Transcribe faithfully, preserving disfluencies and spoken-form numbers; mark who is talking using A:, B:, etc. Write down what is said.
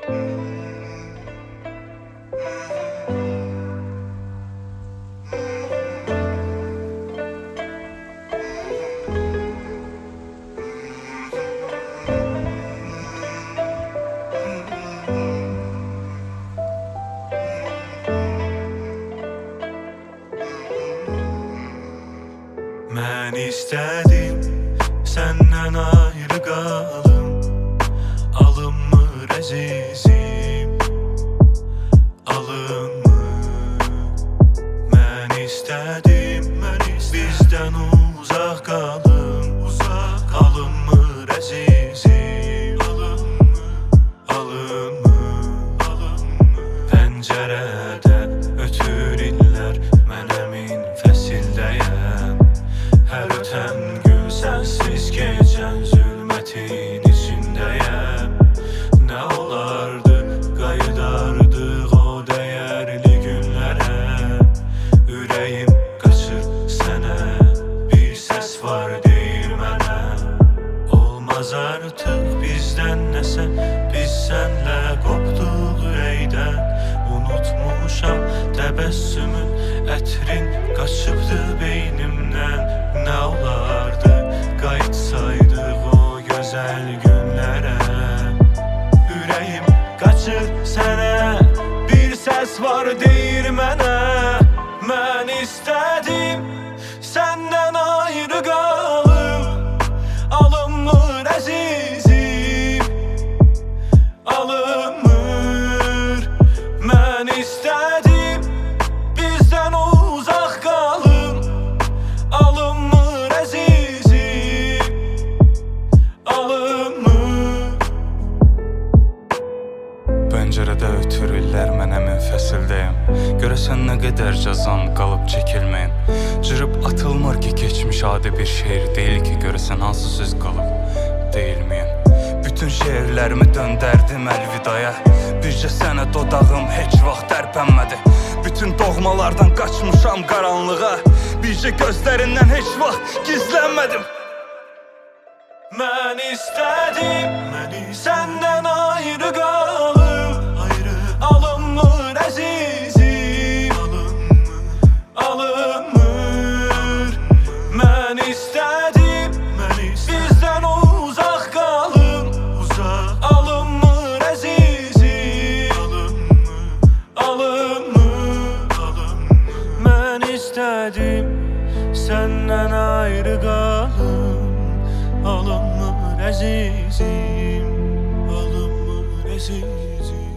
A: Mən istədim səndən ayrı qalım, alınmır əzizim, alınmır. Mən istədim, mən bizdən uzaq qalım, uzaq alınmır əzizim, alınmır, alınmır, alınmır. Pəncərədə ötür illər, mən əmin fəsildəyəm. Hər ötən gün sənsiz keçən zülmətin içindəyəm. Nə olardı, qayıdardıq o dəyərli günlərə. Ürəyim qaçır sənə, bir səs var deyir mənə. Olmaz artıq bizdən nəsə, biz sənlə qopduq ürəkdən. Unutmuşam təbəssümün, ətrin qaçıbdı beynimdən. Nə olardı, qayıtsaydıq o gözəl günlərə. Ürəyim qaçır sənə, bir səs var deyir mənə. Mən istədim səndən ayrı qalım, alınmır əzizim, alınmır. Mən istədim bizdən uzaq qalım, alınmır əzizim, alınmır.
B: Pəncərədə ötür illər, mən əmin fəsildəyəm. Görəsən nə qədər cəzam qalıb çəkilməyin. Cırıb atılmır ki keçmiş adi bir şeir deyil ki. Görəsən hansı söz qalıb deyilməyən. Bütün şeirlərimi döndərdim əlvidaya. Bircə sənə dodağım heç vaxt tərpənmədi. Bütün doğmalardan qaçmışam qaranlığa. Bircə gözlərindən heç vaxt gizlənmədim.
A: Mən istədim səndən ayrı qalım, alınmır əzizim, alınmır. Mən istədim bizdən uzaq qalım, alınmır əzizim, alınmır. Mən istədim səndən ayrı qalım, alınmır əzizim, alınmır əzizim.